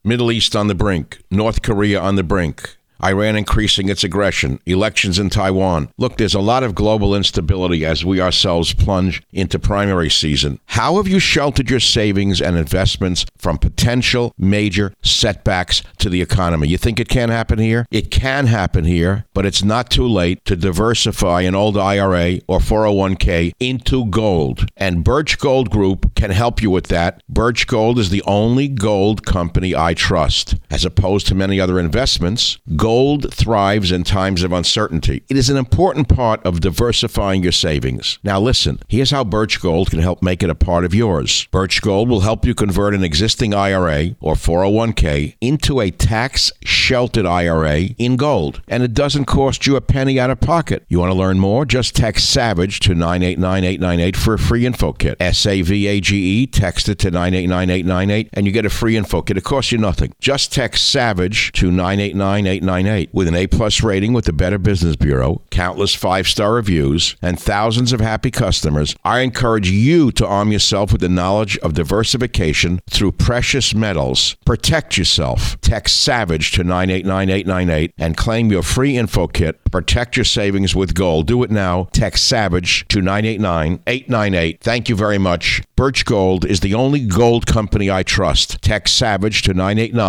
Middle East on the brink. North Korea on the brink. Iran increasing its aggression, elections in Taiwan. Look, there's a lot of global instability as we ourselves plunge into primary season. How have you sheltered your savings and investments from potential major setbacks to the economy? You think it can't happen here? It can happen here, but it's not too late to diversify an old IRA or 401k into gold. And Birch Gold Group can help you with that. Birch Gold is the only gold company I trust. As opposed to many other investments, gold thrives in times of uncertainty. It is an important part of diversifying your savings. Now listen, here's how Birch Gold can help make it a part of yours. Birch Gold will help you convert an existing IRA or 401k into a tax-sheltered IRA in gold. And it doesn't cost you a penny out of pocket. You want to learn more? Just text SAVAGE to 989-898 for a free info kit. SAVAGE, text it to 989-898 and you get a free info kit. It costs you nothing. Just text SAVAGE to 989-898. With an A-plus rating with the Better Business Bureau, countless 5-star reviews, and thousands of happy customers, I encourage you to arm yourself with the knowledge of diversification through precious metals. Protect yourself. Text SAVAGE to 989-898 and claim your free info kit. Protect your savings with gold. Do it now. Text SAVAGE to 989-898. Thank you very much. Birch Gold is the only gold company I trust. Text SAVAGE to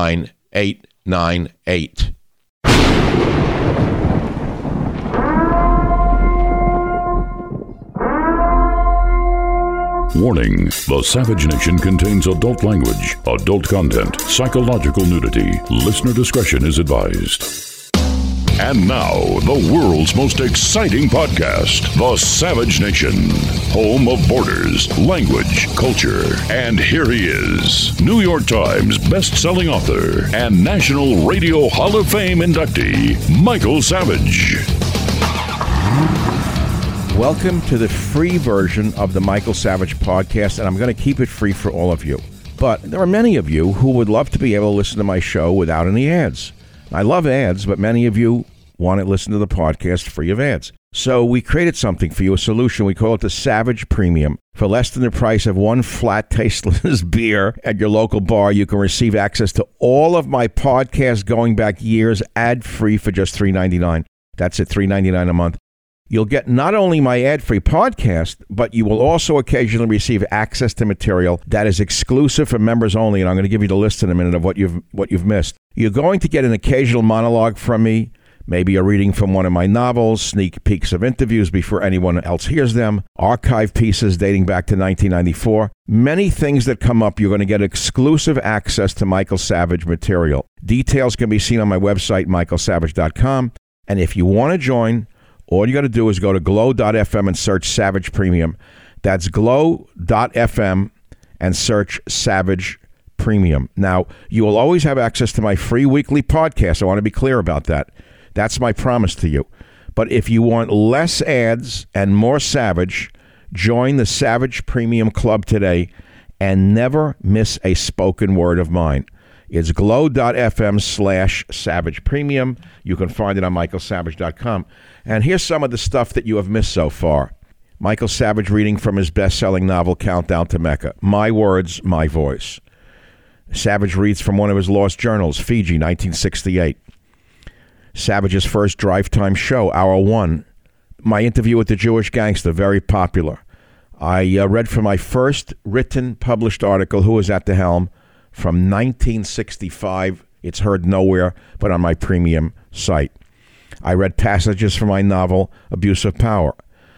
989-898. Warning, the Savage Nation contains adult language, adult content, psychological nudity. Listener discretion is advised. And now, the world's most exciting podcast, The Savage Nation, home of borders, language, culture. And here he is, New York Times best-selling author and National Radio Hall of Fame inductee, Michael Savage. Welcome to the free version of the Michael Savage podcast, and I'm going to keep it free for all of you. But there are many of you who would love to be able to listen to my show without any ads. I love ads, but many of you want to listen to the podcast free of ads. So we created something for you, a solution. We call it the Savage Premium. For less than the price of one flat, tasteless beer at your local bar, you can receive access to all of my podcasts going back years, ad-free for just $3.99. That's it, $3.99 a month. You'll get not only my ad-free podcast, but you will also occasionally receive access to material that is exclusive for members only, and I'm going to give you the list in a minute of what you've missed. You're going to get an occasional monologue from me, maybe a reading from one of my novels, sneak peeks of interviews before anyone else hears them, archive pieces dating back to 1994. Many things that come up, you're going to get exclusive access to Michael Savage material. Details can be seen on my website, michaelsavage.com, and if you want to join, all you got to do is go to glow.fm and search Savage Premium. That's glow.fm and search Savage Premium. Now, you will always have access to my free weekly podcast. I want to be clear about that. That's my promise to you. But if you want less ads and more Savage, join the Savage Premium Club today and never miss a spoken word of mine. It's glow.fm/Savage Premium. You can find it on michaelsavage.com. And here's some of the stuff that you have missed so far. Michael Savage reading from his best-selling novel, Countdown to Mecca. My words, my voice. Savage reads from one of his lost journals, Fiji, 1968. Savage's first drive time show, Hour 1. My interview with the Jewish gangster, very popular. I read from my first written, published article, Who Was at the Helm, from 1965. It's heard nowhere but on my premium site. I read passages from my novel, Abuse of Power.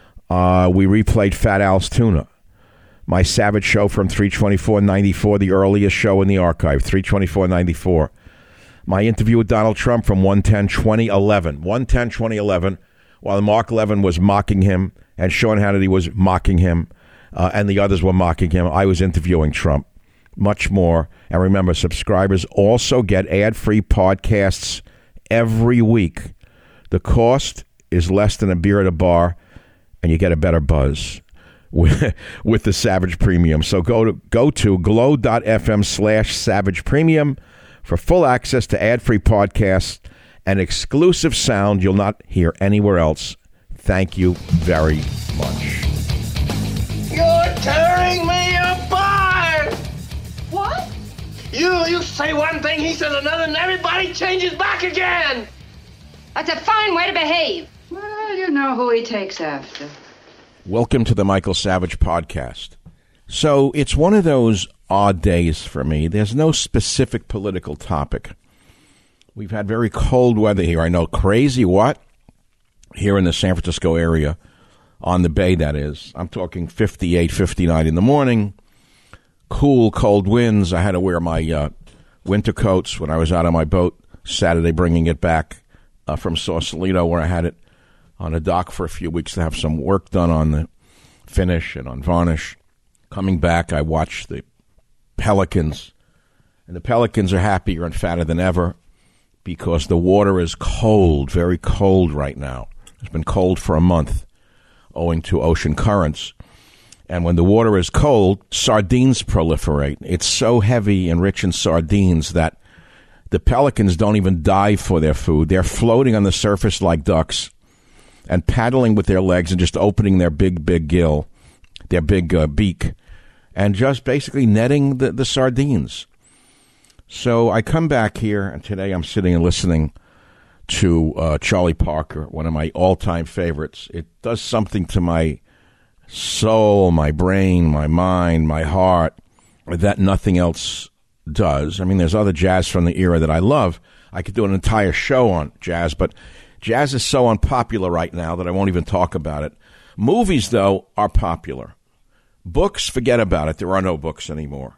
We replayed Fat Al's Tuna. My Savage show from 3/24/94, the earliest show in the archive, 3/24/94. My interview with Donald Trump from 1/10/2011. 1/10/2011, while Mark Levin was mocking him and Sean Hannity was mocking him and the others were mocking him, I was interviewing Trump. Much more. And remember, subscribers also get ad-free podcasts every week. The cost is less than a beer at a bar, and you get a better buzz with the Savage Premium. So go to glow.fm/Savage Premium for full access to ad-free podcasts and exclusive sound you'll not hear anywhere else. Thank you very much. You're tearing me apart! What? You say one thing, he says another, and everybody changes back again. That's a fine way to behave. Well, you know who he takes after. Welcome to the Michael Savage Podcast. So it's one of those odd days for me. There's no specific political topic. We've had very cold weather here. I know, crazy what? Here in the San Francisco area, on the bay, that is. I'm talking 58, 59 in the morning. Cool, cold winds. I had to wear my winter coats when I was out on my boat Saturday, bringing it back from Sausalito, where I had it on a dock for a few weeks to have some work done on the finish and on varnish. Coming back, I watched the pelicans, and the pelicans are happier and fatter than ever because the water is cold, very cold right now. It's been cold for a month owing to ocean currents. And when the water is cold, sardines proliferate. It's so heavy and rich in sardines that the pelicans don't even dive for their food. They're floating on the surface like ducks and paddling with their legs and just opening their big gill, their big beak, and just basically netting the sardines. So I come back here, and today I'm sitting and listening to Charlie Parker, one of my all-time favorites. It does something to my soul, my brain, my mind, my heart, that nothing else does. I mean, there's other jazz from the era that I love. I could do an entire show on jazz, but jazz is so unpopular right now that I won't even talk about it. Movies, though, are popular. Books, forget about it. There are no books anymore.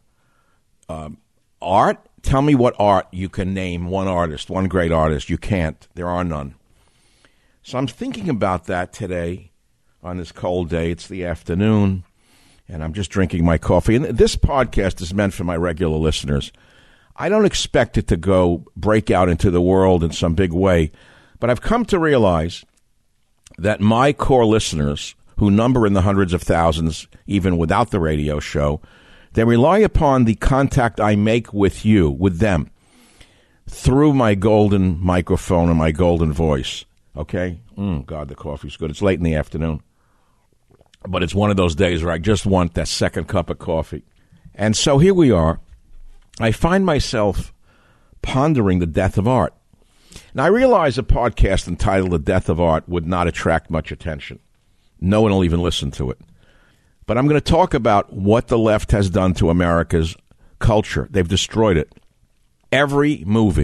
Art, tell me what art you can name one artist, one great artist. You can't. There are none. So I'm thinking about that today on this cold day. It's the afternoon, and I'm just drinking my coffee. And this podcast is meant for my regular listeners. I don't expect it to break out into the world in some big way, but I've come to realize that my core listeners, who number in the hundreds of thousands, even without the radio show, they rely upon the contact I make with you, with them, through my golden microphone and my golden voice. Okay? God, the coffee's good. It's late in the afternoon. But it's one of those days where I just want that second cup of coffee. And so here we are. I find myself pondering the death of art. Now, I realize a podcast entitled The Death of Art would not attract much attention. No one will even listen to it. But I'm going to talk about what the left has done to America's culture. They've destroyed it. Every movie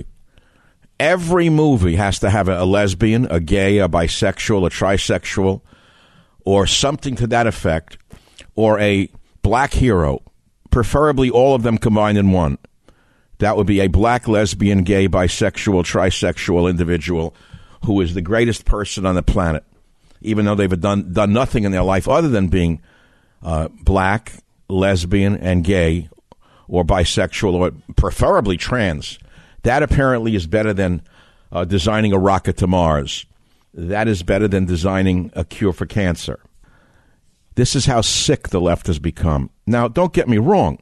has to have a lesbian, a gay, a bisexual, a trisexual, or something to that effect, or a black hero, preferably all of them combined in one. That would be a black, lesbian, gay, bisexual, trisexual individual who is the greatest person on the planet, even though they've done nothing in their life other than being black, lesbian, and gay, or bisexual, or preferably trans. That apparently is better than designing a rocket to Mars. That is better than designing a cure for cancer. This is how sick the left has become. Now, don't get me wrong.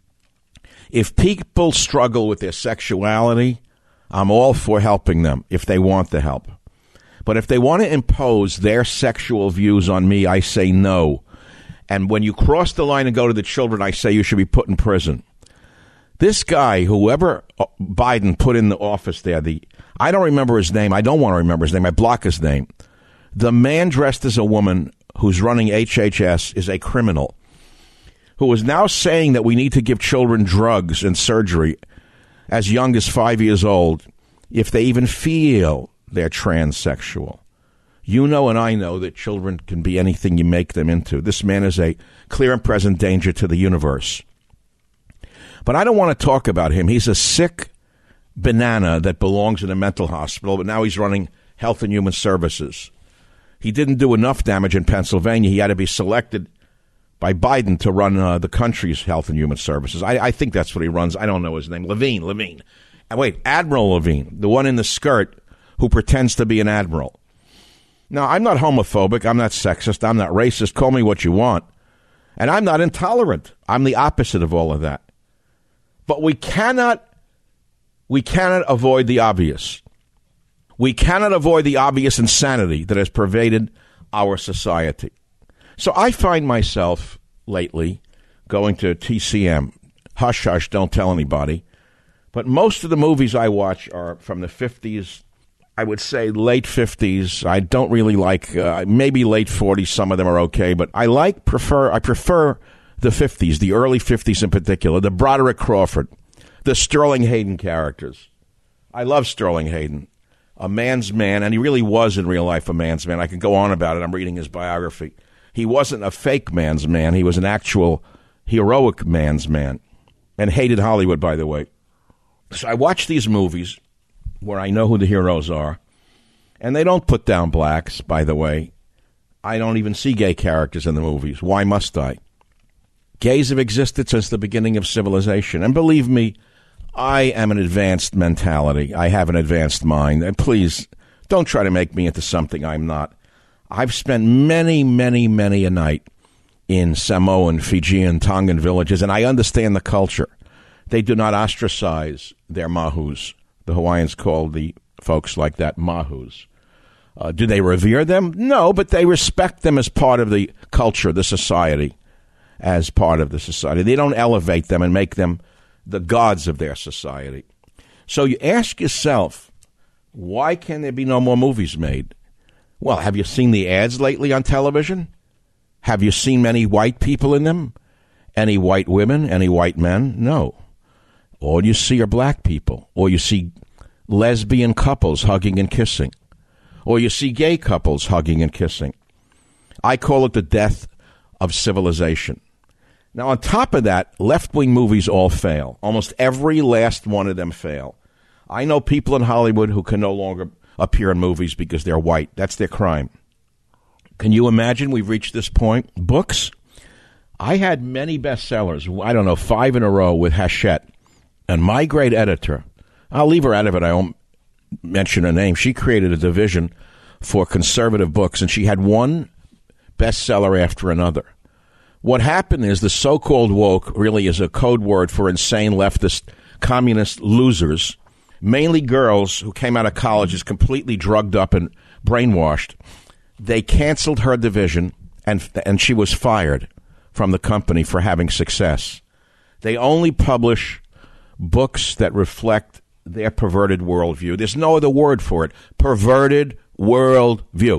If people struggle with their sexuality, I'm all for helping them if they want the help. But if they want to impose their sexual views on me, I say no. And when you cross the line and go to the children, I say you should be put in prison. This guy, whoever Biden put in the office there, I don't remember his name. I don't want to remember his name. I block his name. The man dressed as a woman who's running HHS is a criminal who is now saying that we need to give children drugs and surgery as young as 5 years old if they even feel they're transsexual. You know and I know that children can be anything you make them into. This man is a clear and present danger to the universe. But I don't want to talk about him. He's a sick banana that belongs in a mental hospital, but now he's running Health and Human Services. He didn't do enough damage in Pennsylvania. He had to be selected by Biden to run the country's Health and Human Services. I think that's what he runs. I don't know his name. Levine. And wait, Admiral Levine, the one in the skirt who pretends to be an admiral. Now, I'm not homophobic. I'm not sexist. I'm not racist. Call me what you want. And I'm not intolerant. I'm the opposite of all of that. But we cannot avoid the obvious. We cannot avoid the obvious insanity that has pervaded our society. So I find myself lately going to TCM, hush, hush, don't tell anybody, But most of the movies I watch are from the 50s, I would say late 50s. I don't really like, maybe late 40s. Some of them are okay, but I prefer the 50s, the early 50s in particular, the Broderick Crawford, the Sterling Hayden characters. I love Sterling Hayden, a man's man, and he really was in real life a man's man. I can go on about it. I'm reading his biography. He wasn't a fake man's man. He was an actual heroic man's man, and hated Hollywood, by the way. So I watch these movies where I know who the heroes are, and they don't put down blacks, by the way. I don't even see gay characters in the movies. Why must I? Gays have existed since the beginning of civilization, and believe me, I am an advanced mentality. I have an advanced mind, and please, don't try to make me into something I'm not. I've spent many, many, many a night in Samoan, Fijian, Tongan villages, and I understand the culture. They do not ostracize their mahus. The Hawaiians call the folks like that mahus. Do they revere them? No, but they respect them as part of the culture, the society, as part of the society. They don't elevate them and make them the gods of their society. So you ask yourself, why can there be no more movies made? Well, have you seen the ads lately on television? Have you seen many white people in them? Any white women? Any white men? No. All you see are black people. Or you see lesbian couples hugging and kissing. Or you see gay couples hugging and kissing. I call it the death of civilization. Now, on top of that, left-wing movies all fail. Almost every last one of them fail. I know people in Hollywood who can no longer appear in movies because they're white. That's their crime. Can you imagine we've reached this point? Books? I had many bestsellers, 5 in a row with Hachette. And my great editor, I'll leave her out of it, I won't mention her name, she created a division for conservative books, and she had one bestseller after another. What happened is the so-called woke really is a code word for insane leftist communist losers, mainly girls who came out of colleges completely drugged up and brainwashed. They canceled her division, and she was fired from the company for having success. They only publish books that reflect their perverted worldview. There's no other word for it. Perverted worldview.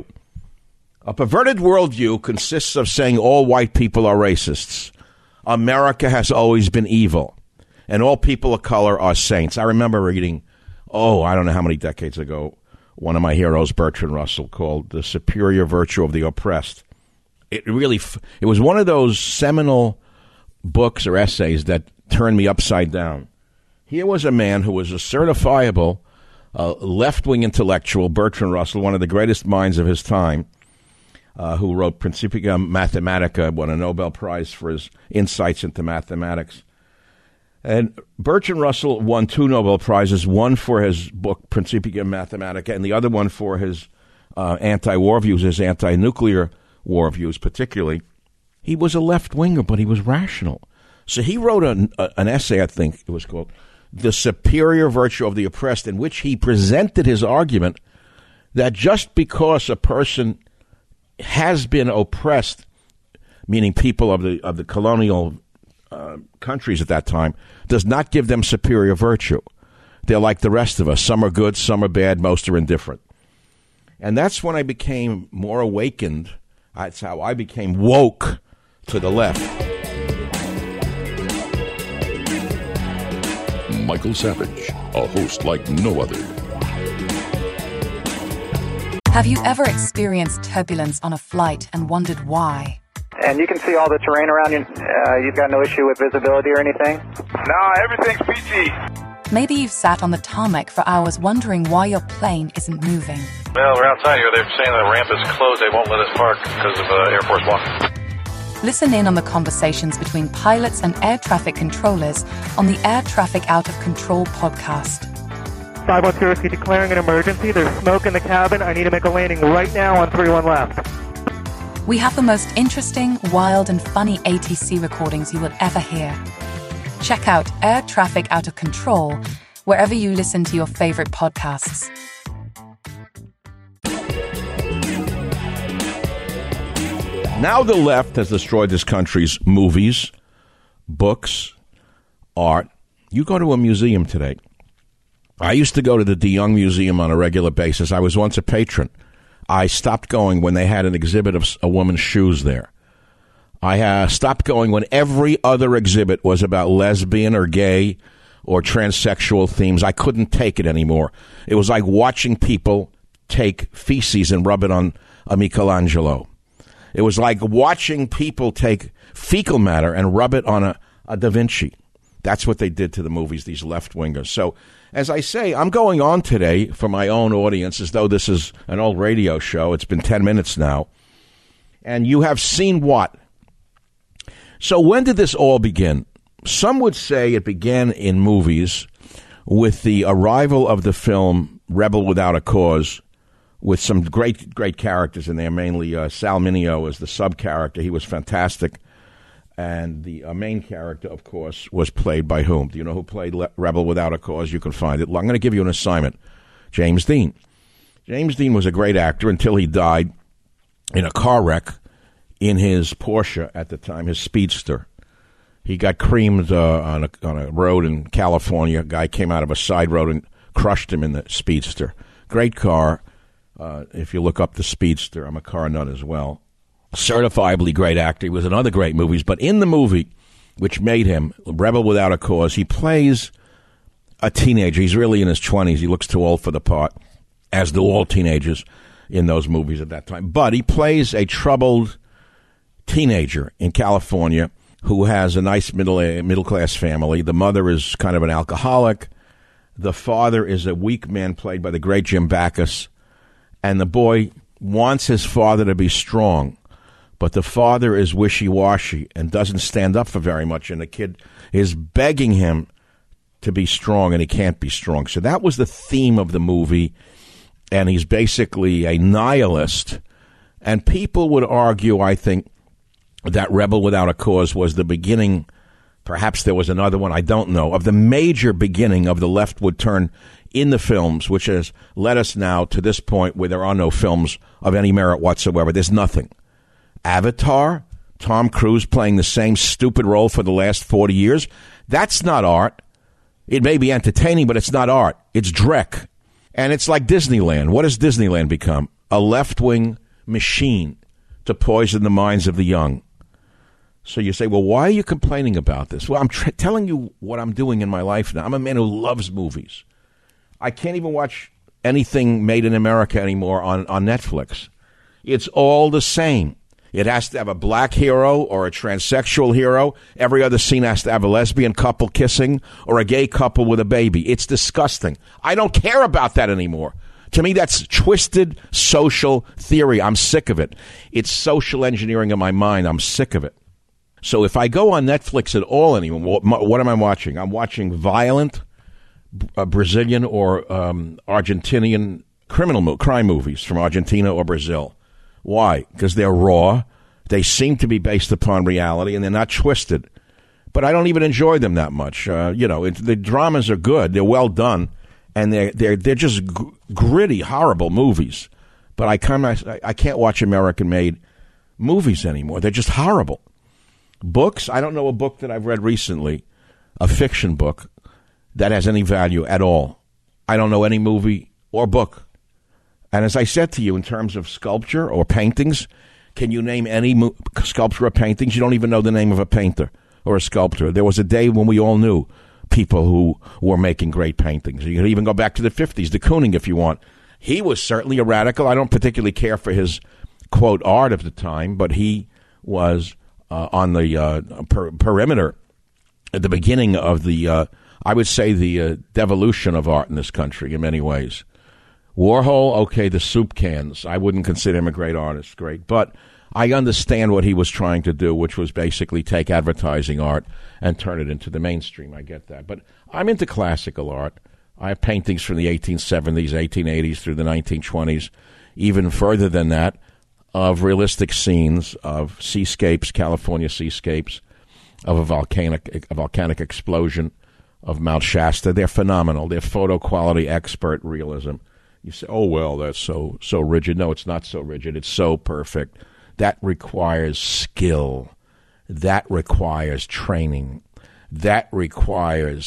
A perverted worldview consists of saying all white people are racists. America has always been evil, and all people of color are saints. I remember reading, I don't know how many decades ago, one of my heroes, Bertrand Russell, called The Superior Virtue of the Oppressed. It was one of those seminal books or essays that turned me upside down. Here was a man who was a certifiable left-wing intellectual, Bertrand Russell, one of the greatest minds of his time, who wrote Principia Mathematica, won a Nobel Prize for his insights into mathematics. And Bertrand Russell won 2 Nobel Prizes, one for his book Principia Mathematica and the other one for his anti-war views, his anti-nuclear war views particularly. He was a left-winger, but he was rational. So he wrote an essay, I think it was called The Superior Virtue of the Oppressed, in which he presented his argument that just because a person has been oppressed, meaning people of the colonial countries at that time, does not give them superior virtue. They're like the rest of us. Some are good, some are bad, most are indifferent. And that's when I became more awakened. That's how I became woke to the left. Michael Savage, a host like no other. Have you ever experienced turbulence on a flight and wondered why? And you can see all the terrain around you. You've got no issue with visibility or anything? No, everything's peachy. Maybe you've sat on the tarmac for hours wondering why your plane isn't moving. Well, we're outside here. They're saying the ramp is closed. They won't let us park because of Air Force One. Listen in on the conversations between pilots and air traffic controllers on the Air Traffic Out of Control podcast. 510, declaring an emergency. There's smoke in the cabin. I need to make a landing right now on 31 left. We have the most interesting, wild, and funny ATC recordings you will ever hear. Check out Air Traffic Out of Control wherever you listen to your favorite podcasts. Now the left has destroyed this country's movies, books, art. You go to a museum today, I used to go to the De Young Museum on a regular basis. I was once a patron. I stopped going when they had an exhibit of a woman's shoes there. I stopped going when every other exhibit was about lesbian or gay or transsexual themes. I couldn't take it anymore. It was like watching people take feces and rub it on a Michelangelo. It was like watching people take fecal matter and rub it on a Da Vinci. That's what they did to the movies, these left-wingers. So, as I say, I'm going on today for my own audience as though this is an old radio show. It's been 10 minutes now. And you have seen what? So when did this all begin? Some would say it began in movies with the arrival of the film Rebel Without a Cause, with some great characters in there, mainly Sal Mineo as the sub-character. He was fantastic. And the main character, of course, was played by whom? Do you know who played Rebel Without a Cause? You can find it. I'm going to give you an assignment. James Dean. James Dean was a great actor until he died in a car wreck in his Porsche at the time, his Speedster. He got creamed on a road in California. A guy came out of a side road and crushed him in the Speedster. Great car. If you look up the Speedster, I'm a car nut as well. Certifiably great actor. He was in other great movies. But in the movie, which made him Rebel Without a Cause, he plays a teenager. He's really in his 20s. He looks too old for the part, as do all teenagers in those movies at that time. But he plays a troubled teenager in California who has a nice middle-class family. The mother is kind of an alcoholic. The father is a weak man played by the great Jim Backus. And the boy wants his father to be strong. But the father is wishy-washy and doesn't stand up for very much, and the kid is begging him to be strong, and he can't be strong. So that was the theme of the movie, and he's basically a nihilist. And people would argue, I think, that Rebel Without a Cause was the beginning, perhaps there was another one, I don't know, of the major beginning of the leftward turn in the films, which has led us now to this point where there are no films of any merit whatsoever. There's nothing. Avatar, Tom Cruise playing the same stupid role for the last 40 years. That's not art. It may be entertaining, but it's not art. It's dreck. And it's like Disneyland. What has Disneyland become? A left-wing machine to poison the minds of the young. So you say, well, why are you complaining about this? Well, I'm telling you what I'm doing in my life now. I'm a man who loves movies. I can't even watch anything made in America anymore on Netflix. It's all the same. It has to have a black hero or a transsexual hero. Every other scene has to have a lesbian couple kissing or a gay couple with a baby. It's disgusting. I don't care about that anymore. To me, that's twisted social theory. I'm sick of it. It's social engineering in my mind. I'm sick of it. So if I go on Netflix at all anymore, what am I watching? I'm watching violent Brazilian or Argentinian crime movies from Argentina or Brazil. Why? Because they're raw. They seem to be based upon reality, and they're not twisted. But I don't even enjoy them that much. The dramas are good. They're well done, and they're just gritty, horrible movies. But I can't watch American-made movies anymore. They're just horrible. Books, I don't know a book that I've read recently, a fiction book, that has any value at all. I don't know any movie or book. And as I said to you, in terms of sculpture or paintings, can you name any sculpture or paintings? You don't even know the name of a painter or a sculptor. There was a day when we all knew people who were making great paintings. You can even go back to the 50s, de Kooning if you want. He was certainly a radical. I don't particularly care for his, quote, art of the time, but he was on the perimeter at the beginning of the, I would say, the devolution of art in this country in many ways. Warhol, okay, the soup cans. I wouldn't consider him a great artist, but I understand what he was trying to do, which was basically take advertising art and turn it into the mainstream. I get that. But I'm into classical art. I have paintings from the 1870s, 1880s through the 1920s, even further than that, of realistic scenes of seascapes, California seascapes, of a volcanic explosion of Mount Shasta. They're phenomenal. They're photo quality, expert realism. You say, oh, well, that's so rigid. No, it's not so rigid. It's so perfect. That requires skill. That requires training. That requires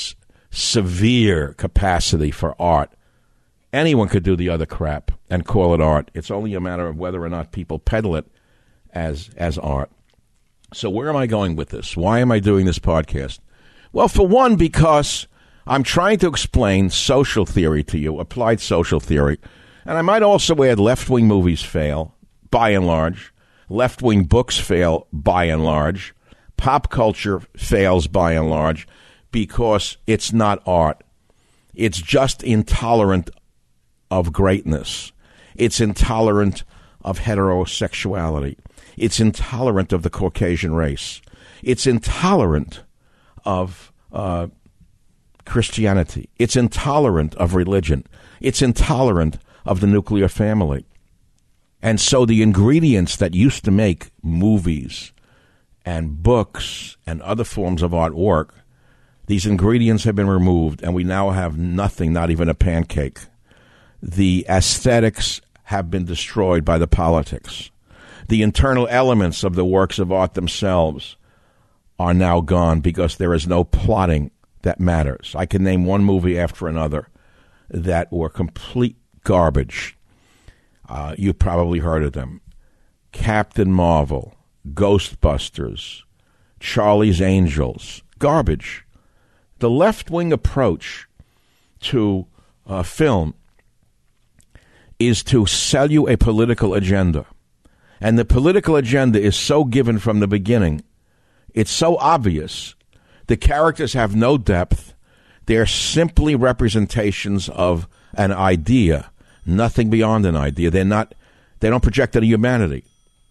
severe capacity for art. Anyone could do the other crap and call it art. It's only a matter of whether or not people peddle it as art. So where am I going with this? Why am I doing this podcast? Well, for one, because I'm trying to explain social theory to you, applied social theory. And I might also add left-wing movies fail, by and large. Left-wing books fail, by and large. Pop culture fails, by and large, because it's not art. It's just intolerant of greatness. It's intolerant of heterosexuality. It's intolerant of the Caucasian race. It's intolerant of Christianity. It's intolerant of religion. It's intolerant of the nuclear family. And so the ingredients that used to make movies and books and other forms of artwork, these ingredients have been removed, and we now have nothing, not even a pancake. The aesthetics have been destroyed by the politics. The internal elements of the works of art themselves are now gone because there is no plotting that matters. I can name one movie after another that were complete garbage. You probably heard of them. Captain Marvel, Ghostbusters, Charlie's Angels, garbage. The left-wing approach to film is to sell you a political agenda. And the political agenda is so given from the beginning. It's so obvious. The characters have no depth. They're simply representations of an idea, nothing beyond an idea. They don't project any humanity.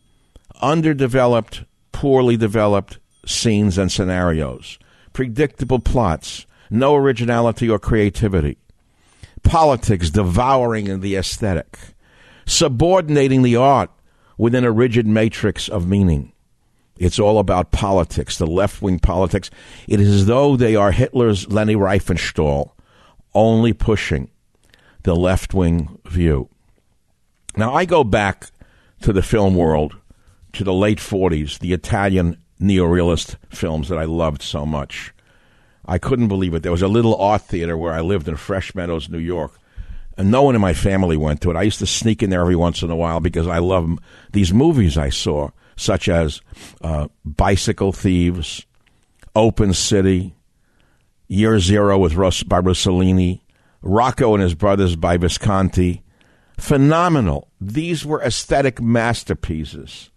Underdeveloped, poorly developed scenes and scenarios. Predictable plots. No originality or creativity. Politics devouring the aesthetic, subordinating the art within a rigid matrix of meaning. It's all about politics, the left-wing politics. It is as though they are Hitler's Leni Riefenstahl, only pushing the left-wing view. Now, I go back to the film world, to the late 40s, the Italian neorealist films that I loved so much. I couldn't believe it. There was a little art theater where I lived in Fresh Meadows, New York, and no one in my family went to it. I used to sneak in there every once in a while because I love these movies I saw, such as Bicycle Thieves, Open City, Year Zero by Rossellini, Rocco and His Brothers by Visconti. Phenomenal. These were aesthetic masterpieces.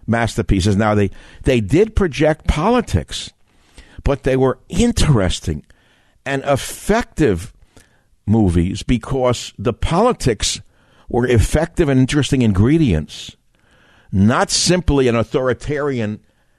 Now, they did project politics, but they were interesting and effective movies because the politics were effective and interesting ingredients, not simply an authoritarian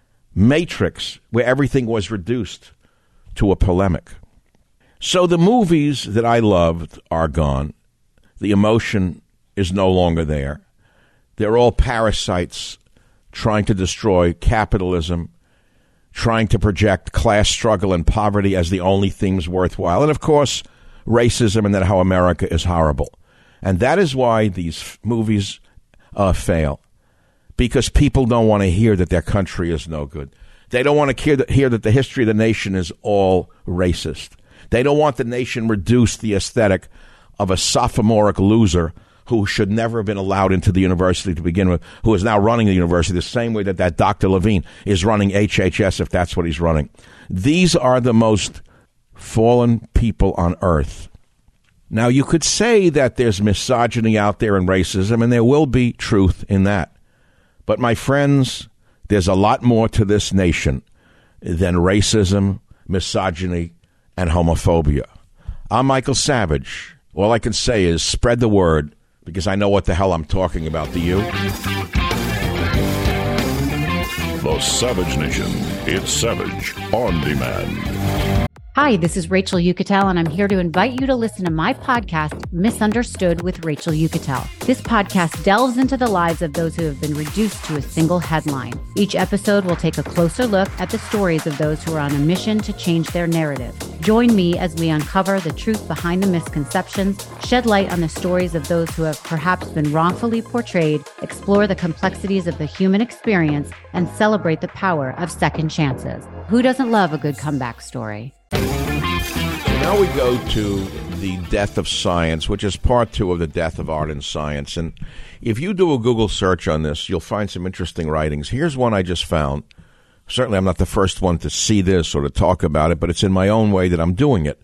matrix where everything was reduced to a polemic. So the movies that I loved are gone. The emotion is no longer there. They're all parasites trying to destroy capitalism, trying to project class struggle and poverty as the only things worthwhile. And, of course, racism and then how America is horrible. And that is why these movies fail, because people don't want to hear that their country is no good. They don't want to hear that the history of the nation is all racist. They don't want the nation reduced the aesthetic of a sophomoric loser who should never have been allowed into the university to begin with, who is now running the university the same way that Dr. Levine is running HHS, if that's what he's running. These are the most fallen people on earth. Now, you could say that there's misogyny out there and racism, and there will be truth in that. But, my friends, there's a lot more to this nation than racism, misogyny, and homophobia. I'm Michael Savage. All I can say is spread the word, because I know what the hell I'm talking about. Do you? The Savage Nation. It's Savage on Demand. Hi, this is Rachel Uchitel, and I'm here to invite you to listen to my podcast, Misunderstood with Rachel Uchitel. This podcast delves into the lives of those who have been reduced to a single headline. Each episode will take a closer look at the stories of those who are on a mission to change their narrative. Join me as we uncover the truth behind the misconceptions, shed light on the stories of those who have perhaps been wrongfully portrayed, explore the complexities of the human experience, and celebrate the power of second chances. Who doesn't love a good comeback story? Now we go to the death of science, which is part 2 of the death of art and science. And if you do a Google search on this, you'll find some interesting writings. Here's one I just found. Certainly I'm not the first one to see this or to talk about it, but it's in my own way that I'm doing it.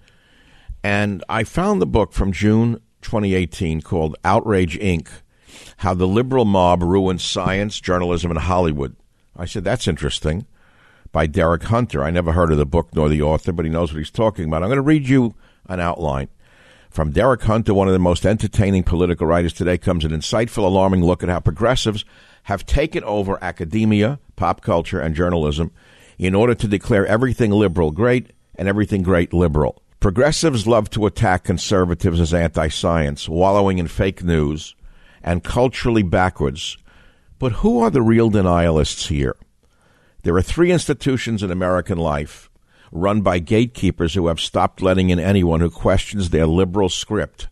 And I found the book from June 2018 called Outrage, Inc., How the Liberal Mob Ruined Science, Journalism, and Hollywood. I said, that's interesting, by Derek Hunter. I never heard of the book nor the author, but he knows what he's talking about. I'm going to read you an outline. From Derek Hunter, one of the most entertaining political writers today, comes an insightful, alarming look at how progressives have taken over academia, pop culture, and journalism in order to declare everything liberal great and everything great liberal. Progressives love to attack conservatives as anti-science, wallowing in fake news, and culturally backwards. But who are the real denialists here? There are 3 institutions in American life run by gatekeepers who have stopped letting in anyone who questions their liberal script: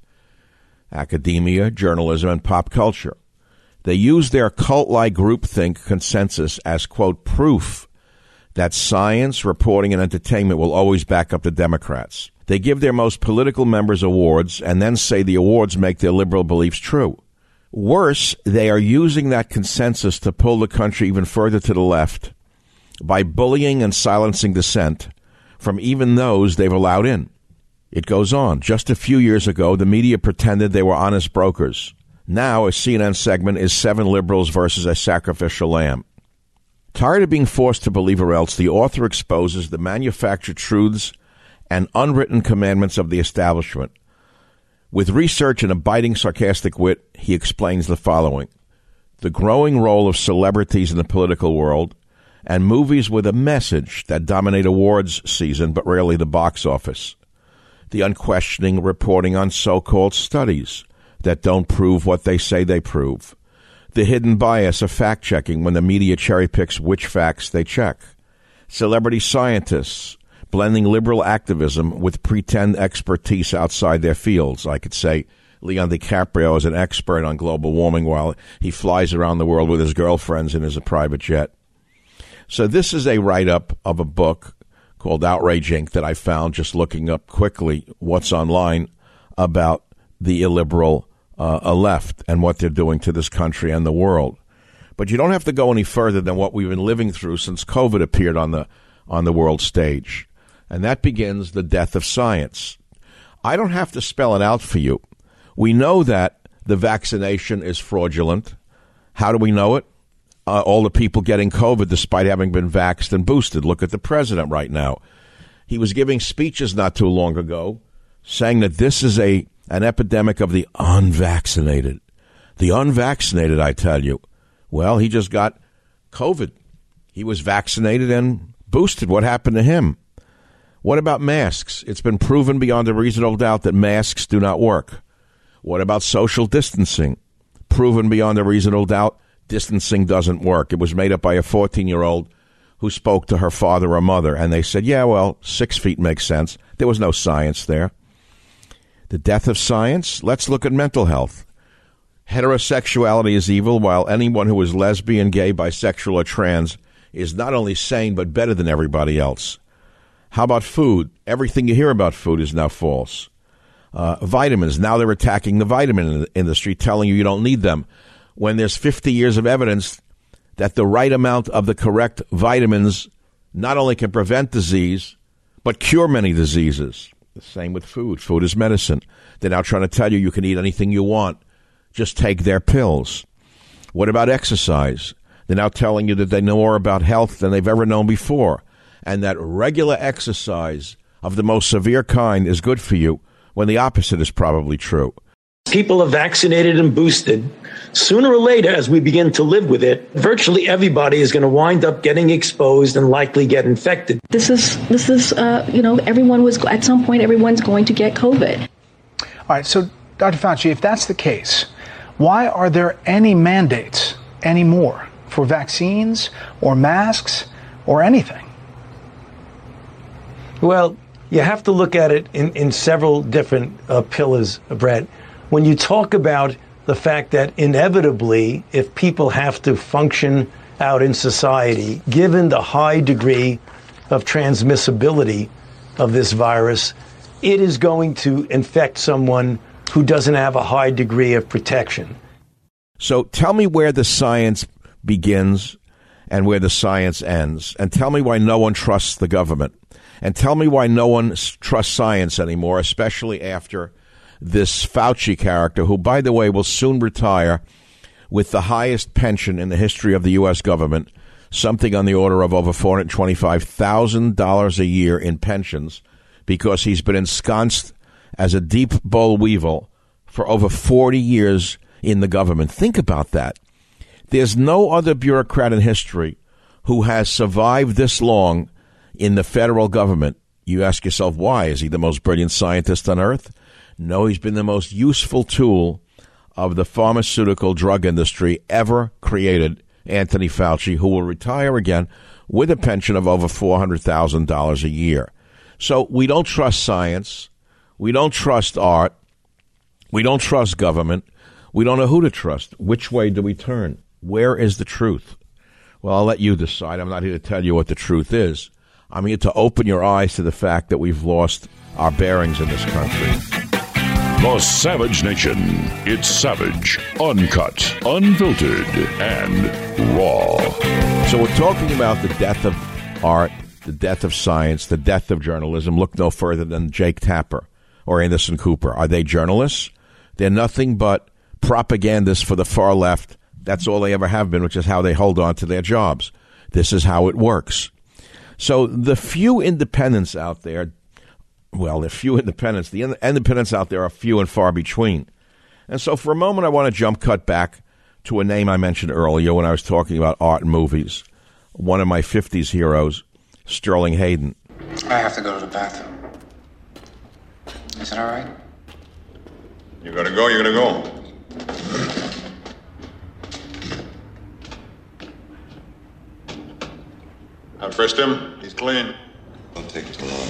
academia, journalism, and pop culture. They use their cult-like groupthink consensus as, quote, proof that science, reporting, and entertainment will always back up the Democrats. They give their most political members awards and then say the awards make their liberal beliefs true. Worse, they are using that consensus to pull the country even further to the left by bullying and silencing dissent from even those they've allowed in. It goes on. Just a few years ago, the media pretended they were honest brokers. Now, a CNN segment is 7 liberals versus a sacrificial lamb. Tired of being forced to believe or else, the author exposes the manufactured truths and unwritten commandments of the establishment. With research and a biting sarcastic wit, he explains the following: the growing role of celebrities in the political world, and movies with a message that dominate awards season but rarely the box office. The unquestioning reporting on so-called studies that don't prove what they say they prove. The hidden bias of fact-checking when the media cherry-picks which facts they check. Celebrity scientists blending liberal activism with pretend expertise outside their fields. I could say Leon DiCaprio is an expert on global warming while he flies around the world with his girlfriends in his private jet. So this is a write-up of a book called Outrage, Inc. that I found just looking up quickly what's online about the illiberal left and what they're doing to this country and the world. But you don't have to go any further than what we've been living through since COVID appeared on the world stage. And that begins the death of science. I don't have to spell it out for you. We know that the vaccination is fraudulent. How do we know it? All the people getting COVID despite having been vaxxed and boosted. Look at the president right now. He was giving speeches not too long ago saying that this is an epidemic of the unvaccinated. The unvaccinated, I tell you. Well, he just got COVID. He was vaccinated and boosted. What happened to him? What about masks? It's been proven beyond a reasonable doubt that masks do not work. What about social distancing? Proven beyond a reasonable doubt distancing doesn't work. It was made up by a 14-year-old who spoke to her father or mother, and they said, yeah, well, 6 feet makes sense. There was no science there. The death of science? Let's look at mental health. Heterosexuality is evil, while anyone who is lesbian, gay, bisexual, or trans is not only sane, but better than everybody else. How about food? Everything you hear about food is now false. Vitamins. Now they're attacking the vitamin industry, telling you don't need them, when there's 50 years of evidence that the right amount of the correct vitamins not only can prevent disease, but cure many diseases. The same with food. Food is medicine. They're now trying to tell you can eat anything you want. Just take their pills. What about exercise? They're now telling you that they know more about health than they've ever known before, and that regular exercise of the most severe kind is good for you, when the opposite is probably true. People are vaccinated and boosted. Sooner or later, as we begin to live with it, virtually everybody is going to wind up getting exposed and likely get infected. This is everyone was, at some point, everyone's going to get COVID. All right. So, Dr. Fauci, if that's the case, why are there any mandates anymore for vaccines or masks or anything? Well, you have to look at it in several different pillars, Brett. When you talk about the fact that inevitably, if people have to function out in society, given the high degree of transmissibility of this virus, it is going to infect someone who doesn't have a high degree of protection. So tell me where the science begins and where the science ends. And tell me why no one trusts the government. And tell me why no one trusts science anymore, especially after this Fauci character, who, by the way, will soon retire with the highest pension in the history of the U.S. government, something on the order of over $425,000 a year in pensions, because he's been ensconced as a deep boll weevil for over 40 years in the government. Think about that. There's no other bureaucrat in history who has survived this long in the federal government. You ask yourself, why? Is he the most brilliant scientist on earth? No, he's been the most useful tool of the pharmaceutical drug industry ever created, Anthony Fauci, who will retire again with a pension of over $400,000 a year. So we don't trust science. We don't trust art. We don't trust government. We don't know who to trust. Which way do we turn? Where is the truth? Well, I'll let you decide. I'm not here to tell you what the truth is. I'm here to open your eyes to the fact that we've lost our bearings in this country. The Savage Nation. It's savage, uncut, unfiltered, and raw. So we're talking about the death of art, the death of science, the death of journalism. Look no further than Jake Tapper or Anderson Cooper. Are they journalists? They're nothing but propagandists for the far left. That's all they ever have been, which is how they hold on to their jobs. This is how it works. So the few independents out there, well, the few independents, the independents out there are few and far between. And so for a moment, I want to cut back to a name I mentioned earlier when I was talking about art and movies. One of my 50s heroes, Sterling Hayden. I have to go to the bathroom. Is it all right? You gotta go, you gotta go. I frisked him. He's clean. Don't take too long.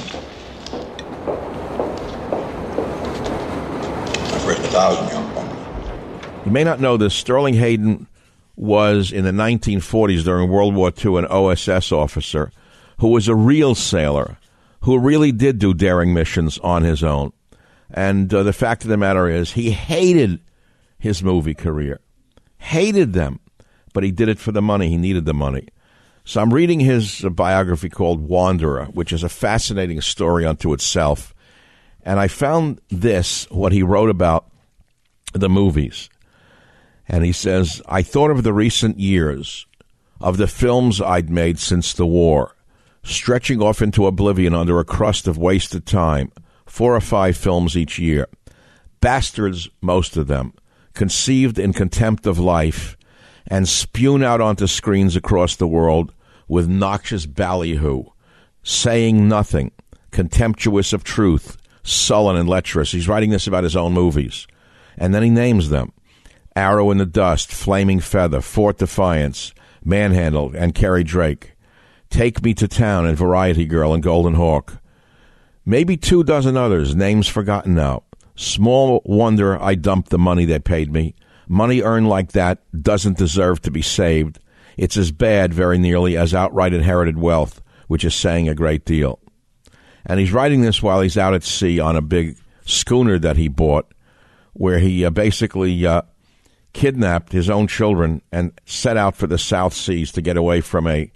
I've written 1,000 young bummers. You may not know this. Sterling Hayden was, in the 1940s, during World War II, an OSS officer who was a real sailor, who really did do daring missions on his own. And the fact of the matter is, he hated his movie career. Hated them. But he did it for the money. He needed the money. So I'm reading his biography called Wanderer, which is a fascinating story unto itself. And I found this, what he wrote about the movies. And he says, I thought of the recent years, of the films I'd made since the war, stretching off into oblivion under a crust of wasted time, 4 or 5 films each year. Bastards, most of them, conceived in contempt of life and spewed out onto screens across the world with noxious ballyhoo, saying nothing, contemptuous of truth, sullen and lecherous. He's writing this about his own movies. And then he names them. Arrow in the Dust, Flaming Feather, Fort Defiance, Manhandle, and Kerry Drake. Take Me to Town and Variety Girl and Golden Hawk. Maybe 24 others, names forgotten now. Small wonder I dumped the money they paid me. Money earned like that doesn't deserve to be saved. It's as bad, very nearly, as outright inherited wealth, which is saying a great deal. And he's writing this while he's out at sea on a big schooner that he bought, where he basically kidnapped his own children and set out for the South Seas to get away from a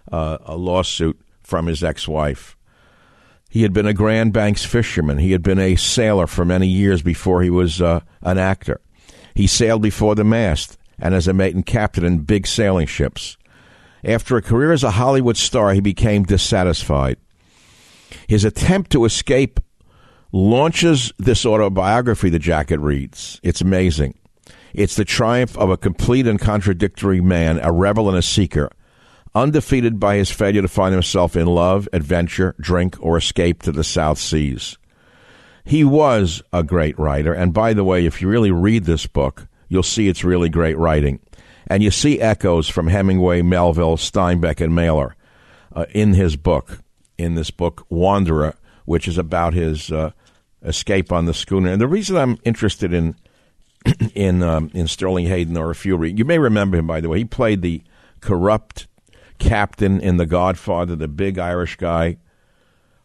lawsuit from his ex-wife. He had been a Grand Banks fisherman. He had been a sailor for many years before he was an actor. He sailed before the mast and as a mate and captain in big sailing ships. After a career as a Hollywood star, he became dissatisfied. His attempt to escape launches this autobiography, the jacket reads. It's amazing. It's the triumph of a complete and contradictory man, a rebel and a seeker, undefeated by his failure to find himself in love, adventure, drink, or escape to the South Seas. He was a great writer, and by the way, if you really read this book, you'll see it's really great writing. And you see echoes from Hemingway, Melville, Steinbeck, and Mailer in his book, in this book, Wanderer, which is about his escape on the schooner. And the reason I'm interested in Sterling Hayden, or a few, you may remember him, by the way. He played the corrupt captain in The Godfather, the big Irish guy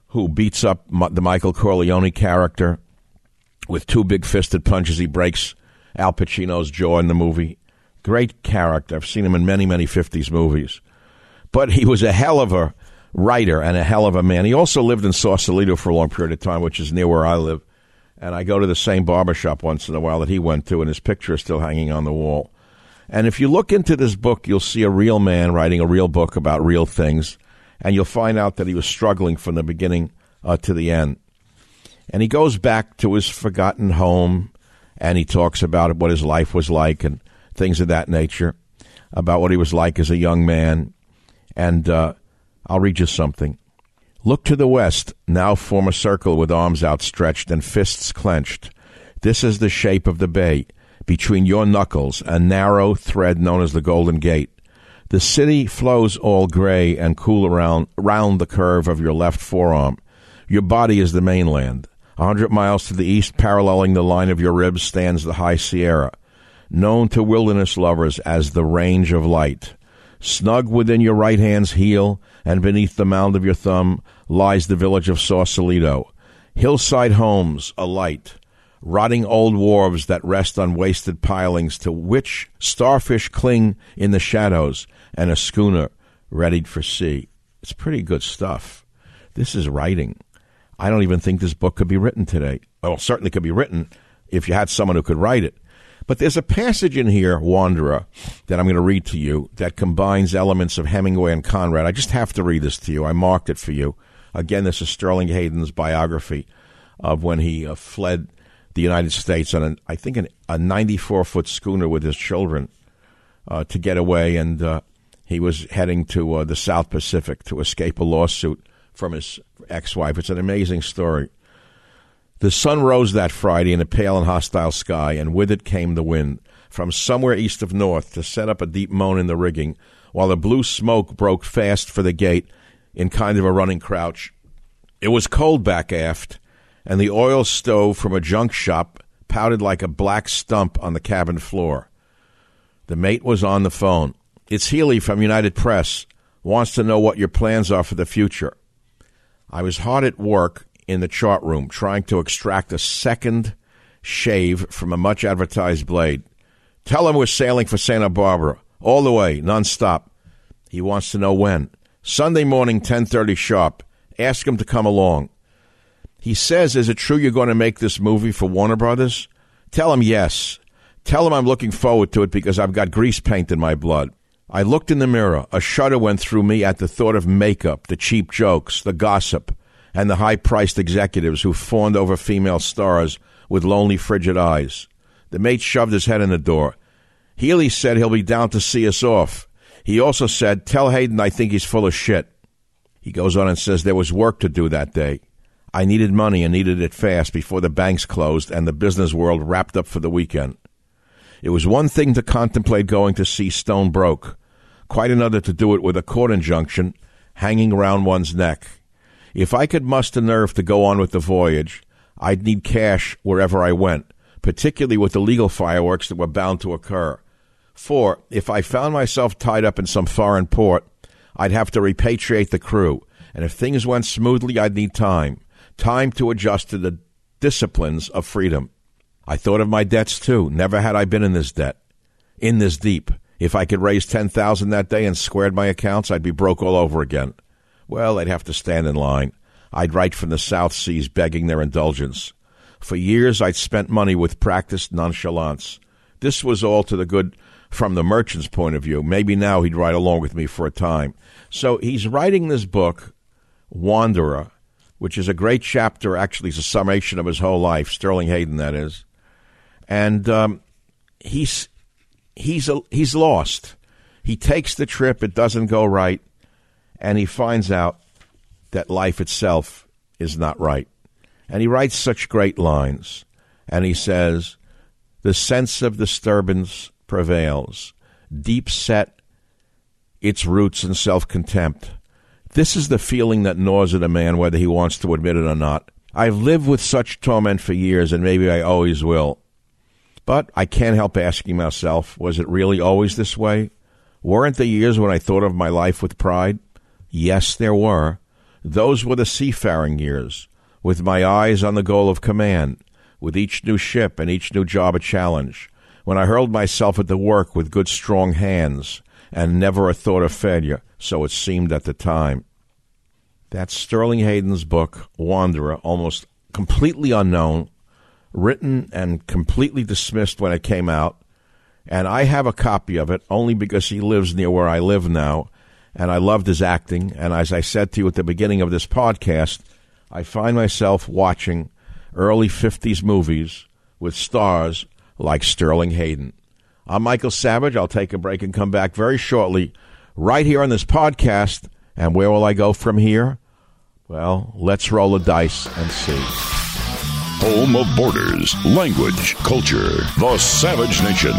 who beats up the Michael Corleone character with two big-fisted punches. He breaks Al Pacino's jaw in the movie. Great character. I've seen him in many, many 50s movies. But he was a hell of a writer and a hell of a man. He also lived in Sausalito for a long period of time, which is near where I live. And I go to the same barbershop once in a while that he went to, and his picture is still hanging on the wall. And if you look into this book, you'll see a real man writing a real book about real things. And you'll find out that he was struggling from the beginning to the end. And he goes back to his forgotten home, and he talks about what his life was like and things of that nature, about what he was like as a young man. And I'll read you something. Look to the west, now form a circle with arms outstretched and fists clenched. This is the shape of the bay. Between your knuckles, a narrow thread known as the Golden Gate. The city flows all gray and cool around the curve of your left forearm. Your body is the mainland. 100 miles to the east, paralleling the line of your ribs, stands the High Sierra, known to wilderness lovers as the Range of Light. Snug within your right hand's heel and beneath the mound of your thumb lies the village of Sausalito. Hillside homes alight, rotting old wharves that rest on wasted pilings to which starfish cling in the shadows, and a schooner readied for sea. It's pretty good stuff. This is writing. I don't even think this book could be written today. Well, it certainly could be written if you had someone who could write it. But there's a passage in here, Wanderer, that I'm going to read to you that combines elements of Hemingway and Conrad. I just have to read this to you. I marked it for you. Again, this is Sterling Hayden's biography of when he fled the United States on, I think, a 94-foot schooner with his children to get away, and he was heading to the South Pacific to escape a lawsuit from his ex-wife. It's an amazing story. The sun rose that Friday in a pale and hostile sky, and with it came the wind from somewhere east of north to set up a deep moan in the rigging, while the blue smoke broke fast for the gate in kind of a running crouch. It was cold back aft, and the oil stove from a junk shop pouted like a black stump on the cabin floor. The mate was on the phone. It's Healy from United Press. Wants to know what your plans are for the future. I was hard at work in the chart room trying to extract a second shave from a much-advertised blade. Tell him we're sailing for Santa Barbara. All the way, nonstop. He wants to know when. Sunday morning, 10:30 sharp. Ask him to come along. He says, is it true you're going to make this movie for Warner Brothers? Tell him yes. Tell him I'm looking forward to it because I've got grease paint in my blood. I looked in the mirror. A shudder went through me at the thought of makeup, the cheap jokes, the gossip, and the high-priced executives who fawned over female stars with lonely, frigid eyes. The mate shoved his head in the door. Healy said he'll be down to see us off. He also said, tell Hayden I think he's full of shit. He goes on and says there was work to do that day. I needed money and needed it fast before the banks closed and the business world wrapped up for the weekend. It was one thing to contemplate going to see Stone Broke, quite another to do it with a court injunction hanging around one's neck. If I could muster nerve to go on with the voyage, I'd need cash wherever I went, particularly with the legal fireworks that were bound to occur. For if I found myself tied up in some foreign port, I'd have to repatriate the crew, and if things went smoothly, I'd need time to adjust to the disciplines of freedom. I thought of my debts, too. Never had I been in this debt, in this deep. If I could raise $10,000 that day and squared my accounts, I'd be broke all over again. Well, I'd have to stand in line. I'd write from the South Seas begging their indulgence. For years, I'd spent money with practiced nonchalance. This was all to the good from the merchant's point of view. Maybe now he'd ride along with me for a time. So he's writing this book, Wanderer, which is a great chapter. Actually, it's a summation of his whole life. Sterling Hayden, that is. And he's lost. He takes the trip. It doesn't go right. And he finds out that life itself is not right. And he writes such great lines. And he says, the sense of disturbance prevails, deep set its roots in self-contempt. This is the feeling that gnaws at a man, whether he wants to admit it or not. I've lived with such torment for years, and maybe I always will. But I can't help asking myself, was it really always this way? Weren't there years when I thought of my life with pride? Yes, there were. Those were the seafaring years, with my eyes on the goal of command, with each new ship and each new job a challenge, when I hurled myself at the work with good strong hands, and never a thought of failure, so it seemed at the time. That's Sterling Hayden's book, Wanderer, almost completely unknown, written and completely dismissed when it came out, and I have a copy of it only because he lives near where I live now, and I loved his acting, and as I said to you at the beginning of this podcast, I find myself watching early 50s movies with stars like Sterling Hayden. I'm Michael Savage. I'll take a break and come back very shortly right here on this podcast. And where will I go from here? Well, let's roll the dice and see. Home of borders, language, culture, the Savage Nation.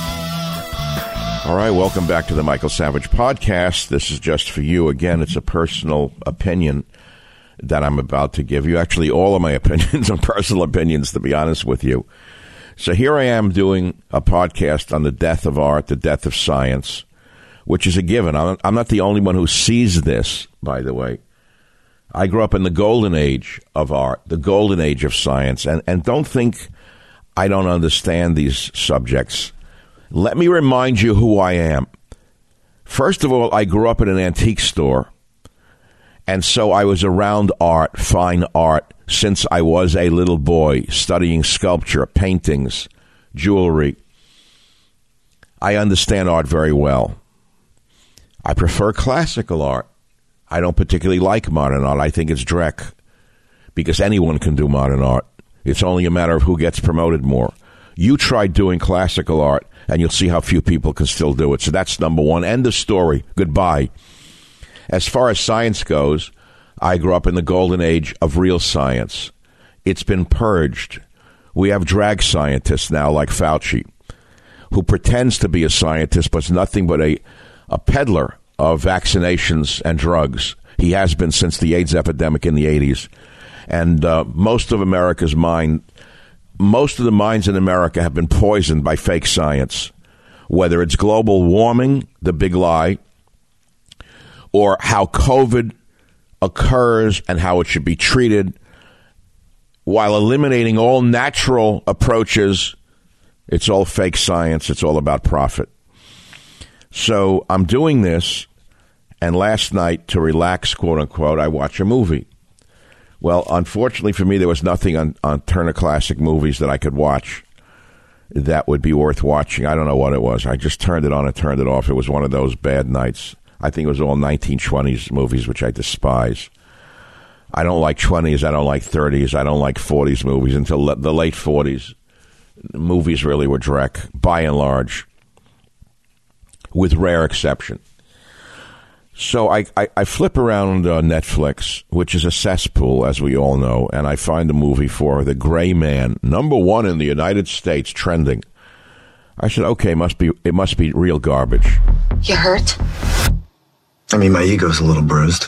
All right, welcome back to the Michael Savage Podcast. This is just for you. Again, it's a personal opinion that I'm about to give you. Actually, all of my opinions are personal opinions, to be honest with you. So here I am doing a podcast on the death of art, the death of science, which is a given. I'm not the only one who sees this, by the way. I grew up in the golden age of art, the golden age of science, and don't think I don't understand these subjects. Let me remind you who I am. First of all, I grew up in an antique store, and so I was around art, fine art, since I was a little boy, studying sculpture, paintings, jewelry. I understand art very well. I prefer classical art. I don't particularly like modern art. I think it's dreck, because anyone can do modern art. It's only a matter of who gets promoted more. You try doing classical art, and you'll see how few people can still do it. So that's number one. End of story. Goodbye. As far as science goes, I grew up in the golden age of real science. It's been purged. We have drag scientists now like Fauci, who pretends to be a scientist but's nothing but a peddler of vaccinations and drugs. He has been since the AIDS epidemic in the 80s. And most of the minds in America have been poisoned by fake science, whether it's global warming, the big lie, or how COVID occurs and how it should be treated, while eliminating all natural approaches. It's all fake science. It's all about profit. So I'm doing this, and last night, to relax, quote unquote, I watch a movie. Well, unfortunately for me, there was nothing on Turner Classic Movies that I could watch that would be worth watching. I don't know what it was. I just turned it on and turned it off. It was one of those bad nights. I think it was all 1920s movies, which I despise. I don't like 20s. I don't like 30s. I don't like 40s movies. Until the late 40s, movies really were dreck, by and large, with rare exception. So I flip around Netflix, which is a cesspool, as we all know, and I find a movie for The Gray Man, #1 in the United States, trending. I said, okay, it must be real garbage. You hurt? I mean, my ego's a little bruised.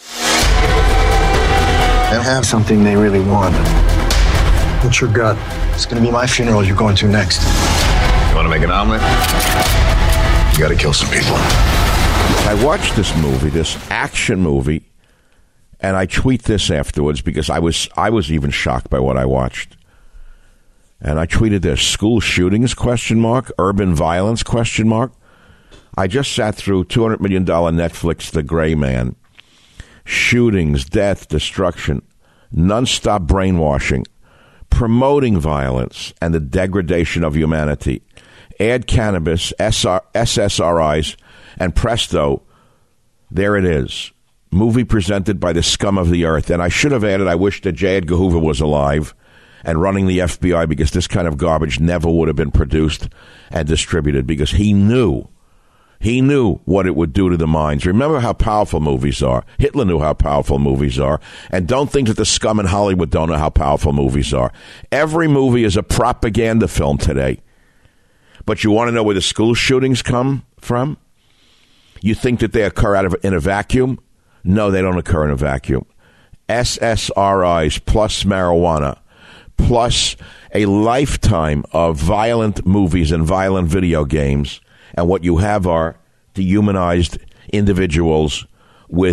They have something they really want. What's your gut? It's going to be my funeral you're going to next. You want to make an omelet? You got to kill some people. I watched this movie, this action movie, and I tweet this afterwards because I was even shocked by what I watched. And I tweeted this: school shootings, ? Urban violence, ? I just sat through $200 million Netflix, The Gray Man. Shootings, death, destruction, nonstop brainwashing, promoting violence and the degradation of humanity. Add cannabis, SSRIs, and presto, there it is. Movie presented by the scum of the earth. And I should have added, I wish that J. Edgar Hoover was alive and running the FBI, because this kind of garbage never would have been produced and distributed, because he knew what it would do to the minds. Remember how powerful movies are. Hitler knew how powerful movies are. And don't think that the scum in Hollywood don't know how powerful movies are. Every movie is a propaganda film today. But you want to know where the school shootings come from? You think that they occur in a vacuum? No, they don't occur in a vacuum. SSRIs plus marijuana plus a lifetime of violent movies and violent video games, and what you have are dehumanized individuals with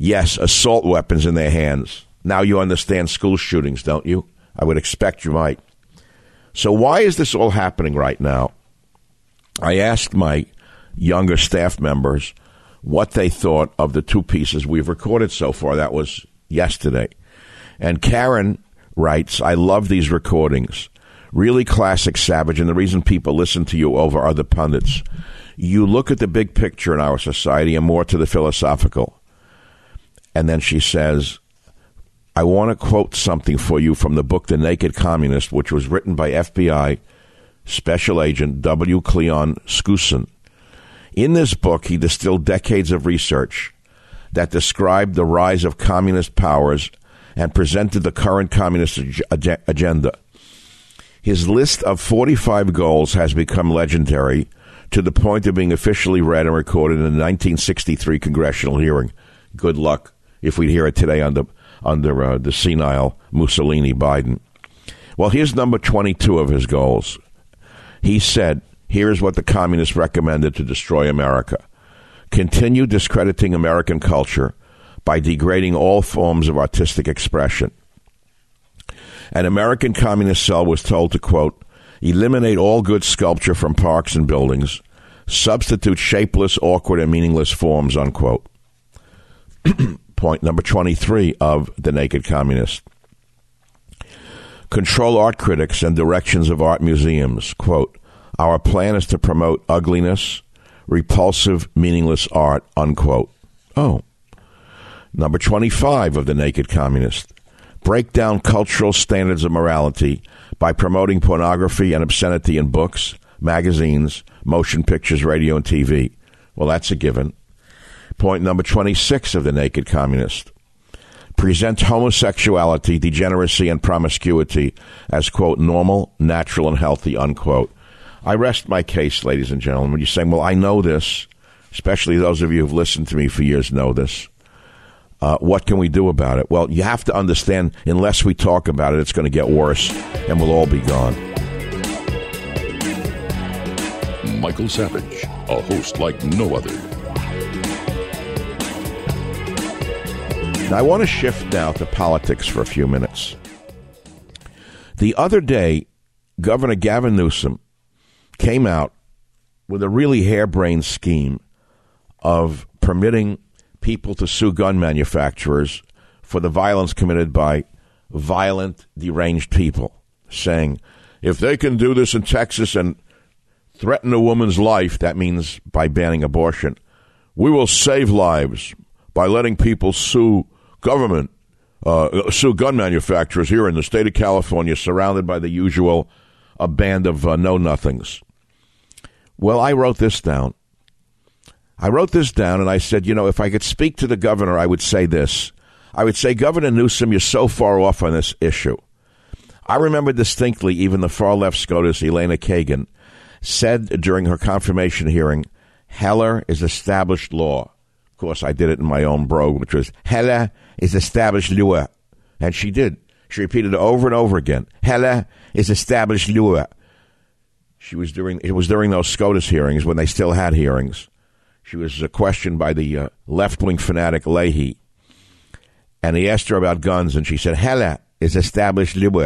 Yes, assault weapons in their hands. Now you understand school shootings, don't you? I would expect you might. So why is this all happening right now? I asked my younger staff members what they thought of the two pieces we've recorded so far. That was yesterday. And Karen writes, I love these recordings. Really classic Savage, and the reason people listen to you over other pundits. You look at the big picture in our society and more to the philosophical. And then she says, I want to quote something for you from the book The Naked Communist, which was written by FBI Special Agent W. Cleon Skousen. In this book, he distilled decades of research that described the rise of communist powers and presented the current communist agenda. His list of 45 goals has become legendary to the point of being officially read and recorded in the 1963 congressional hearing. Good luck if we'd hear it today under the senile Mussolini Biden. Well, here's number 22 of his goals. He said, here's what the communists recommended to destroy America. Continue discrediting American culture by degrading all forms of artistic expression. An American communist cell was told to, quote, eliminate all good sculpture from parks and buildings, substitute shapeless, awkward, and meaningless forms, unquote. Point number 23 of The Naked Communist. Control art critics and directions of art museums. Quote, our plan is to promote ugliness, repulsive, meaningless art, unquote. Oh. Number 25 of The Naked Communist. Break down cultural standards of morality by promoting pornography and obscenity in books, magazines, motion pictures, radio, and TV. Well, that's a given. Point number 26 of The Naked Communist. Present homosexuality, degeneracy, and promiscuity as, quote, normal, natural, and healthy, unquote. I rest my case, ladies and gentlemen. You're saying, well, I know this, especially those of you who've listened to me for years know this. What can we do about it? Well, you have to understand, unless we talk about it, it's going to get worse, and we'll all be gone. Michael Savage, a host like no other. Now, I want to shift now to politics for a few minutes. The other day, Governor Gavin Newsom came out with a really harebrained scheme of permitting people to sue gun manufacturers for the violence committed by violent, deranged people, saying, if they can do this in Texas and threaten a woman's life, that means by banning abortion, we will save lives by letting people sue government, sue gun manufacturers here in the state of California, surrounded by the usual band of know-nothings. Well, I wrote this down. And I said, if I could speak to the governor, I would say this. I would say, Governor Newsom, you're so far off on this issue. I remember distinctly even the far-left SCOTUS, Elena Kagan, said during her confirmation hearing, Heller is established law. Of course, I did it in my own brogue, which was, Heller is established law. And she did. She repeated it over and over again. Heller is established law. It was during those SCOTUS hearings, when they still had hearings. She was questioned by the left-wing fanatic Leahy. And he asked her about guns, and she said, Heller is established law.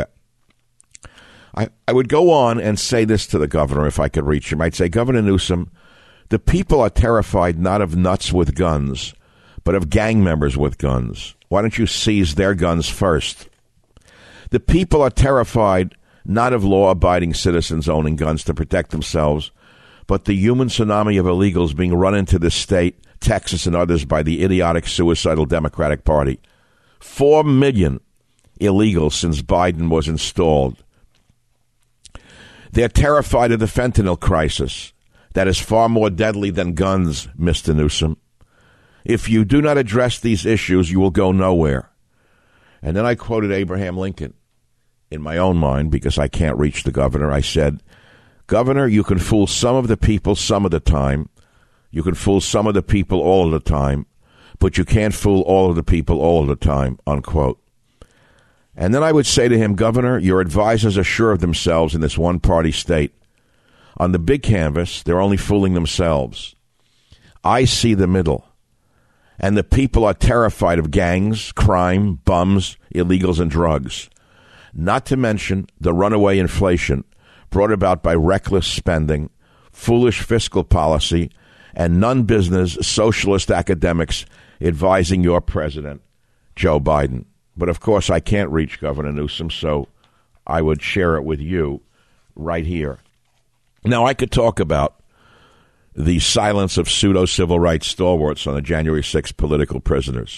I would go on and say this to the governor if I could reach him. I'd say, Governor Newsom, the people are terrified not of nuts with guns, but of gang members with guns. Why don't you seize their guns first? The people are terrified not of law-abiding citizens owning guns to protect themselves, but the human tsunami of illegals being run into this state, Texas and others, by the idiotic, suicidal Democratic Party. 4 million illegals since Biden was installed. They're terrified of the fentanyl crisis. That is far more deadly than guns, Mr. Newsom. If you do not address these issues, you will go nowhere. And then I quoted Abraham Lincoln in my own mind, because I can't reach the governor. I said, Governor, you can fool some of the people some of the time. You can fool some of the people all of the time, but you can't fool all of the people all of the time, unquote. And then I would say to him, Governor, your advisors are sure of themselves in this one-party state. On the big canvas, they're only fooling themselves. I see the middle. And the people are terrified of gangs, crime, bums, illegals, and drugs. Not to mention the runaway inflation brought about by reckless spending, foolish fiscal policy, and non-business socialist academics advising your president, Joe Biden. But, of course, I can't reach Governor Newsom, so I would share it with you right here. Now, I could talk about the silence of pseudo-civil rights stalwarts on the January 6th political prisoners.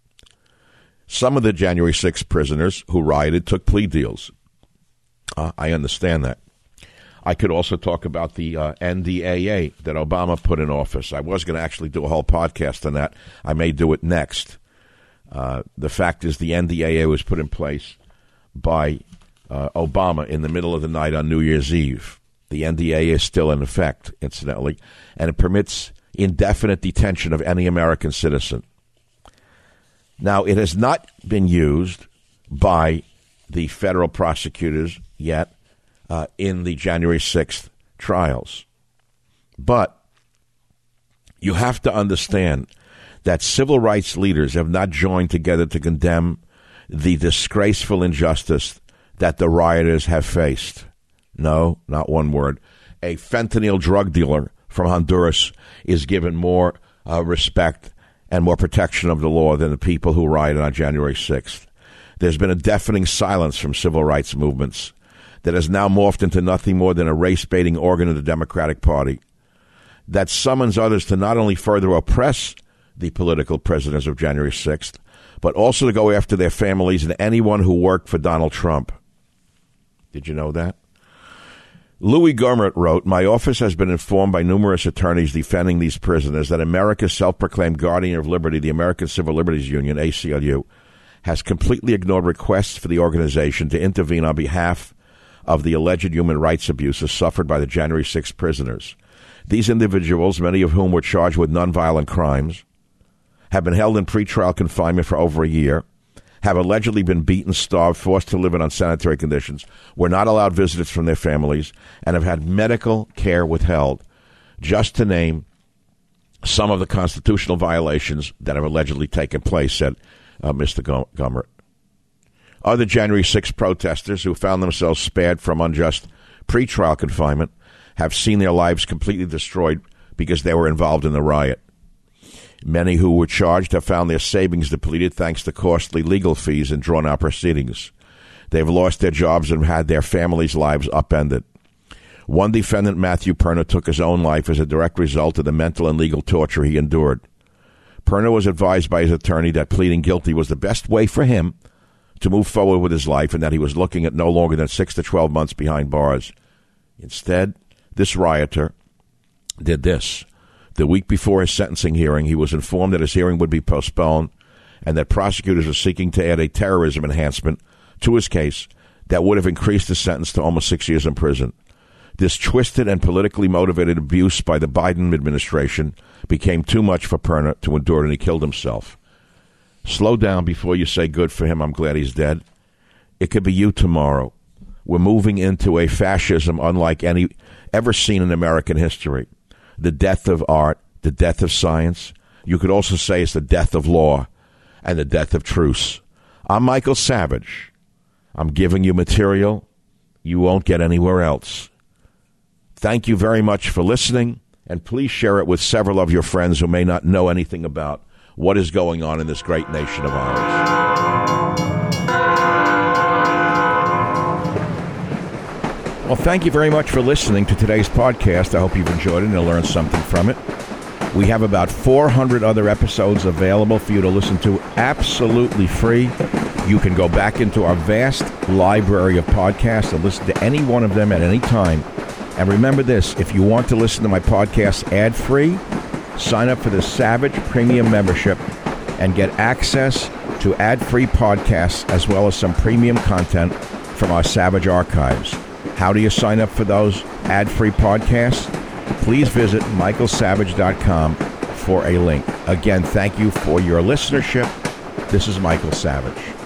Some of the January 6th prisoners who rioted took plea deals. I understand that. I could also talk about the NDAA that Obama put in office. I was going to actually do a whole podcast on that. I may do it next. The fact is the NDAA was put in place by Obama in the middle of the night on New Year's Eve. The NDAA is still in effect, incidentally, and it permits indefinite detention of any American citizen. Now, it has not been used by the federal prosecutors yet in the January 6th trials. But you have to understand that civil rights leaders have not joined together to condemn the disgraceful injustice that the rioters have faced. No, not one word. A fentanyl drug dealer from Honduras is given more respect and more protection of the law than the people who rioted on January 6th. There's been a deafening silence from civil rights movements that has now morphed into nothing more than a race-baiting organ of the Democratic Party that summons others to not only further oppress the political prisoners of January 6th, but also to go after their families and anyone who worked for Donald Trump. Did you know that? Louis Gohmert wrote, "My office has been informed by numerous attorneys defending these prisoners that America's self-proclaimed guardian of liberty, the American Civil Liberties Union, ACLU, has completely ignored requests for the organization to intervene on behalf of the alleged human rights abuses suffered by the January 6th prisoners. These individuals, many of whom were charged with nonviolent crimes, have been held in pretrial confinement for over a year, have allegedly been beaten, starved, forced to live in unsanitary conditions, were not allowed visitors from their families, and have had medical care withheld, just to name some of the constitutional violations that have allegedly taken place," said Mr. Gohmert. Other January 6 protesters who found themselves spared from unjust pretrial confinement have seen their lives completely destroyed because they were involved in the riot. Many who were charged have found their savings depleted thanks to costly legal fees and drawn-out proceedings. They've lost their jobs and had their families' lives upended. One defendant, Matthew Perna, took his own life as a direct result of the mental and legal torture he endured. Perna was advised by his attorney that pleading guilty was the best way for him to move forward with his life and that he was looking at no longer than 6 to 12 months behind bars. Instead, this rioter did this. The week before his sentencing hearing, he was informed that his hearing would be postponed and that prosecutors were seeking to add a terrorism enhancement to his case that would have increased his sentence to almost 6 years in prison. This twisted and politically motivated abuse by the Biden administration became too much for Perna to endure, and he killed himself. Slow down before you say good for him, I'm glad he's dead. It could be you tomorrow. We're moving into a fascism unlike any ever seen in American history. The death of art, the death of science. You could also say it's the death of law and the death of truce. I'm Michael Savage. I'm giving you material you won't get anywhere else. Thank you very much for listening, and please share it with several of your friends who may not know anything about what is going on in this great nation of ours. Well, thank you very much for listening to today's podcast. I hope you've enjoyed it and learned something from it. We have about 400 other episodes available for you to listen to absolutely free. You can go back into our vast library of podcasts and listen to any one of them at any time. And remember this, if you want to listen to my podcast ad-free, sign up for the Savage Premium membership and get access to ad-free podcasts as well as some premium content from our Savage archives. How do you sign up for those ad-free podcasts? Please visit michaelsavage.com for a link. Again, thank you for your listenership. This is Michael Savage.